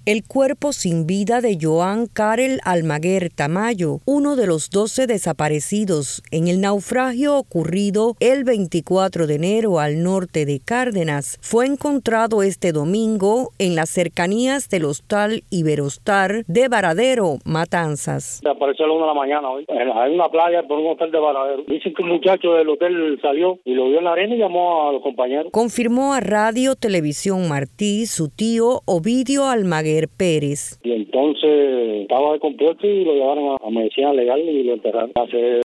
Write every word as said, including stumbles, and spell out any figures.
El cuerpo sin vida de Joan Karel Almaguer Tamayo, uno de los doce desaparecidos en el naufragio ocurrido el veinticuatro de enero al norte de Cárdenas, fue encontrado este domingo en las cercanías del Hostal Iberostar de Varadero, Matanzas. Apareció a la una de la mañana hoy. Hay una playa por un hotel de Varadero. Dicen que un muchacho del hotel salió y lo vio en la arena y llamó a los compañeros. Confirmó a Radio Televisión Martí su tío Ovidio Almaguer Pérez. Y entonces estaba descompuesto y lo llevaron a medicina legal y lo enterraron. Hace